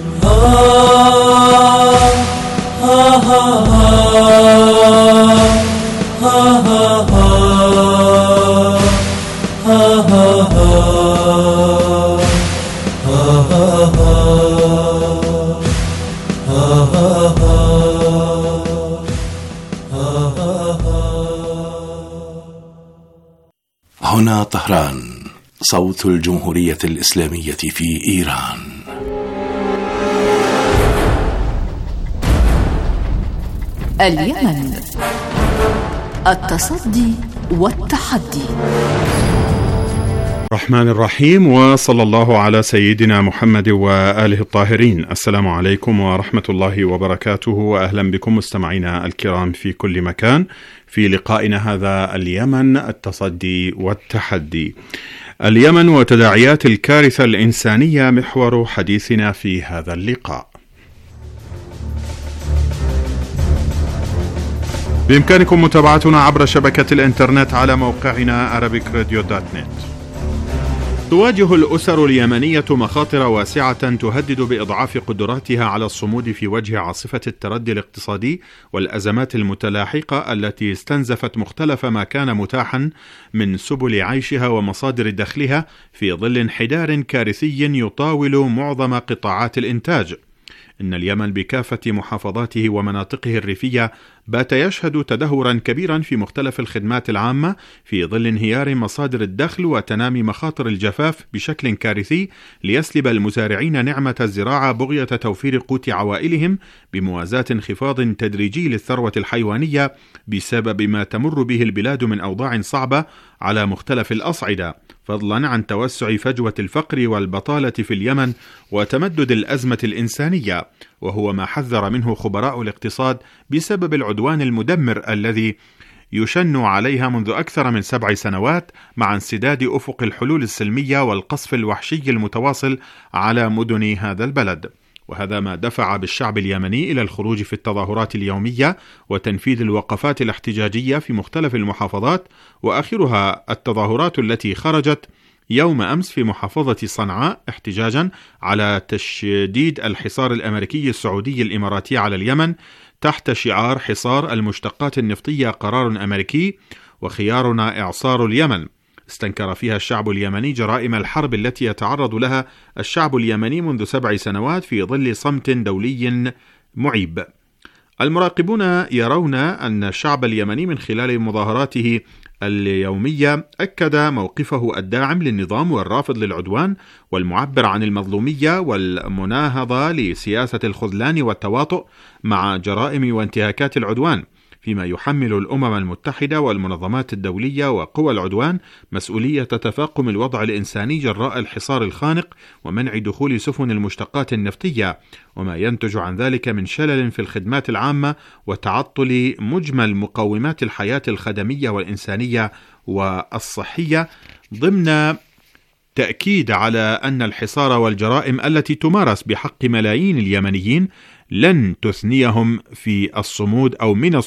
Speaker 10: هنا طهران، صوت الجمهورية الإسلامية في إيران.
Speaker 7: اليمن، التصدي والتحدي.
Speaker 13: الرحمن الرحيم، وصلى الله على سيدنا محمد وآله الطاهرين. السلام عليكم ورحمة الله وبركاته، وأهلا بكم مستمعينا الكرام في كل مكان في لقائنا هذا اليمن، التصدي والتحدي. اليمن وتداعيات الكارثة الإنسانية محور حديثنا في هذا اللقاء. بإمكانكم متابعتنا عبر شبكة الإنترنت على موقعنا arabicradio.net. تواجه الأسر اليمنية مخاطر واسعة تهدد بإضعاف قدراتها على الصمود في وجه عاصفة التردي الاقتصادي والأزمات المتلاحقة التي استنزفت مختلف ما كان متاحا من سبل عيشها ومصادر دخلها في ظل انحدار كارثي يطاول معظم قطاعات الإنتاج. إن اليمن بكافة محافظاته ومناطقه الريفية بات يشهد تدهورا كبيرا في مختلف الخدمات العامة في ظل انهيار مصادر الدخل وتنامي مخاطر الجفاف بشكل كارثي ليسلب المزارعين نعمة الزراعة بغية توفير قوت عوائلهم بموازاة انخفاض تدريجي للثروة الحيوانية بسبب ما تمر به البلاد من أوضاع صعبة على مختلف الأصعدة، فضلا عن توسع فجوة الفقر والبطالة في اليمن وتمدد الأزمة الإنسانية، وهو ما حذر منه خبراء الاقتصاد بسبب العدوان المدمر الذي يشن عليها منذ أكثر من 7 سنوات، مع انسداد أفق الحلول السلمية والقصف الوحشي المتواصل على مدن هذا البلد. وهذا ما دفع بالشعب اليمني إلى الخروج في التظاهرات اليومية وتنفيذ الوقفات الاحتجاجية في مختلف المحافظات، وآخرها التظاهرات التي خرجت يوم أمس في محافظة صنعاء احتجاجا على تشديد الحصار الأمريكي السعودي الإماراتي على اليمن تحت شعار حصار المشتقات النفطية قرار أمريكي وخيارنا إعصار اليمن. استنكر فيها الشعب اليمني جرائم الحرب التي يتعرض لها الشعب اليمني منذ 7 سنوات في ظل صمت دولي معيب. المراقبون يرون أن الشعب اليمني من خلال مظاهراته اليومية أكد موقفه الداعم للنظام والرافض للعدوان والمعبر عن المظلومية والمناهضة لسياسة الخذلان والتواطؤ مع جرائم وانتهاكات العدوان، فيما يحمل الأمم المتحدة والمنظمات الدولية وقوى العدوان مسؤولية تفاقم الوضع الإنساني جراء الحصار الخانق ومنع دخول سفن المشتقات النفطية، وما ينتج عن ذلك من شلل في الخدمات العامة وتعطل مجمل مقومات الحياة الخدمية والإنسانية والصحية ضمن للتأكيد على أن الحصار والجرائم التي تمارس بحق ملايين اليمنيين لن تثنيهم في الصمود أو من